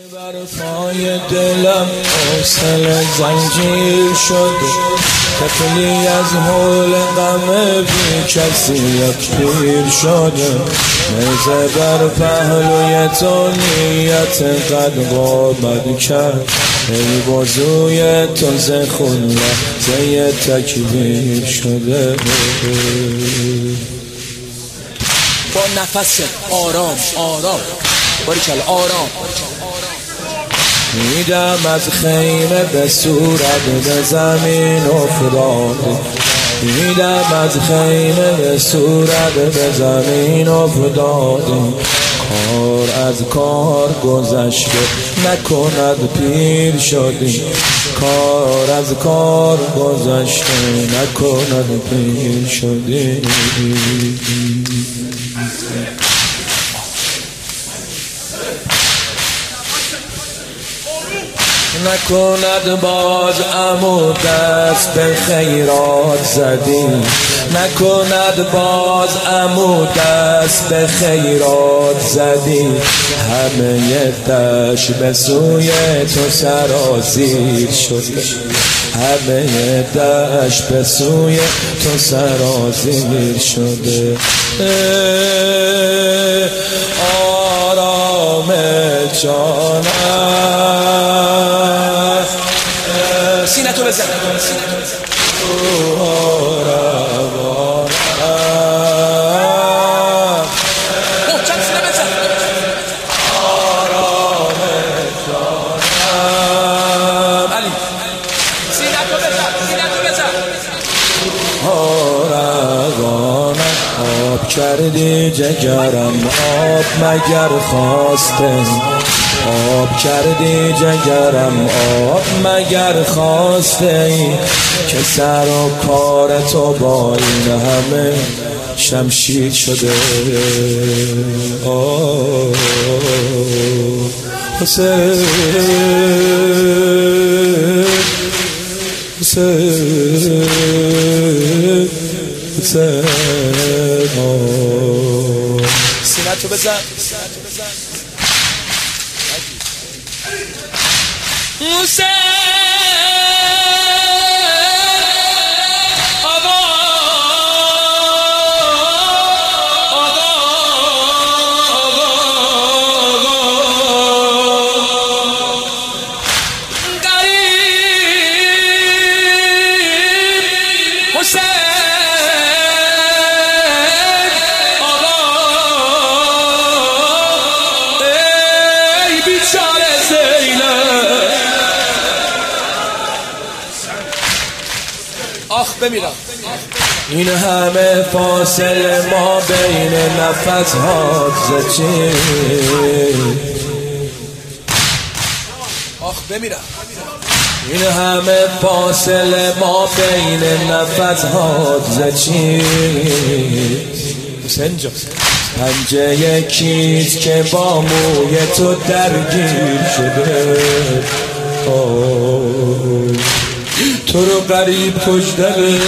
بر پای دلم حوصله زنجیر شد، طفلی از حول غم بی کسی یک پیر شده. نیزه بر پهلوی تو نیت قد قامت کرد، ای بازوی تو ز خون لحظه تکبیر شده. با نفس آرام آرام باریکلا آرام میدم از خیمه به صورت به زمین افتاده، میدم از خیمه به صورت به زمین افتاده. کار از کار گذشته نکند پیر شدی، کار از کار گذشته نکند پیر شدی. نکند باز عمو دست به خیرات زدی، نکند باز عمو دست به خیرات زدی. همه دشت به سوی تو سرازیر شده، همه دشت به سوی تو سرازیر شده. آرام جانم سینه تو بزن محکم سینه بزن. آرام جانم علی سینه تو بزن، سینه تو بزن. روانم آب کردی جگرم، آب مگر خواسته، آب کردی جگرم، آب مگر خواسته ای. که سر و کار تو با این همه شمشیر شده. حسین حسین حسین سینه تو بزن. حسین آقا آقا قریب حسین آقا ای بیچاره زینب. آخ بمیرم. این همه فاصله ما بین نفس هات زچی، آخ بمیرم. این همه فاصله ما بین نفس هات زچی. حسین جان پنجه یکیست که با موی تو درگیر شده. تو رو غریب کشتره،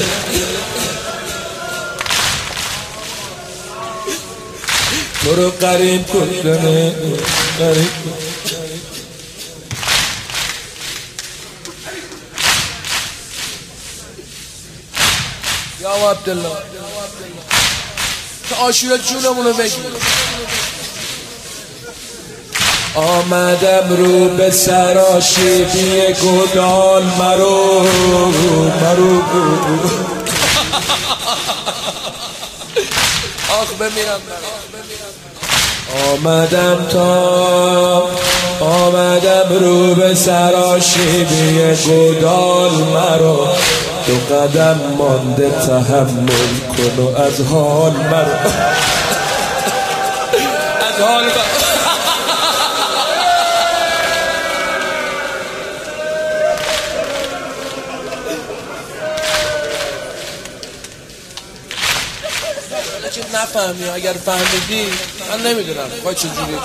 تو رو غریب کشتره، غریب یا عبدالله که آشوره جونمونو بگی. آمدم رو به سراشیبی گودال مرو آخ بمیرم. آمدم رو به سراشیبی گودال مرو. دو قدم مانده تحمل کن و از حال مرو، از حال نفهمی. اگر فهمیدی من نمیدونم خواهی چجوری.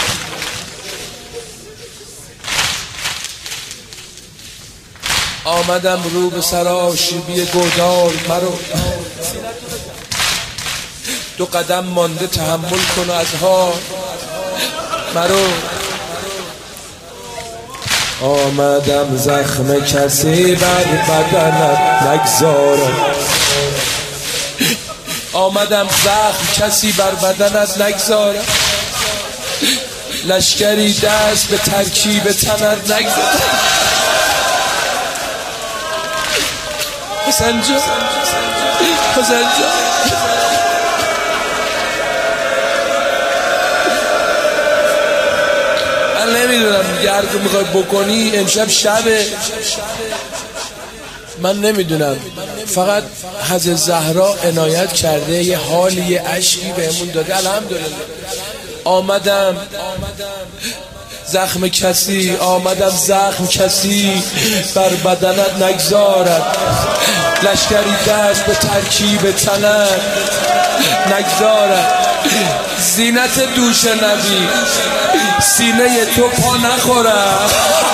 آمدم رو به سراشیبی گودال مرو. دو قدم مانده تحمل کن و از حال مرو. آمدم زخم کسی بر بدنت نگذارم، آمدم زخم کسی بر بدنت نگذارم، لشکری دست به ترکیب تنت نگذارم. حسین جان، حسین جان، من نمیدونم دیگه هر که میخوای بکنی، امشب شبه، من نمیدونم، فقط حضرت زهرا عنایت کرده یه حالی یه عشقی بهمون داده. الحمدلله. آمدم زخم کسی، آمدم زخم کسی بر بدنت نگذارد، لشکری دست به ترکیب تنت نگذارد. زینت دوش نبی سینه تو پا نخورد،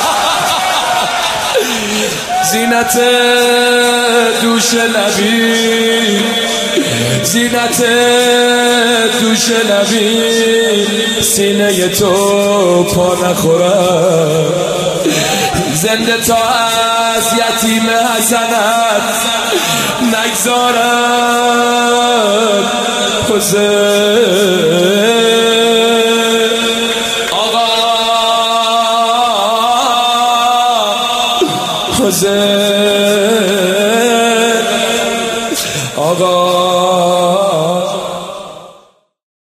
زینت دوش نبی، زینت دوش نبی سینه تو پا نخورد. زنده تا از یتیم حسنت نگذارد. آقا حسین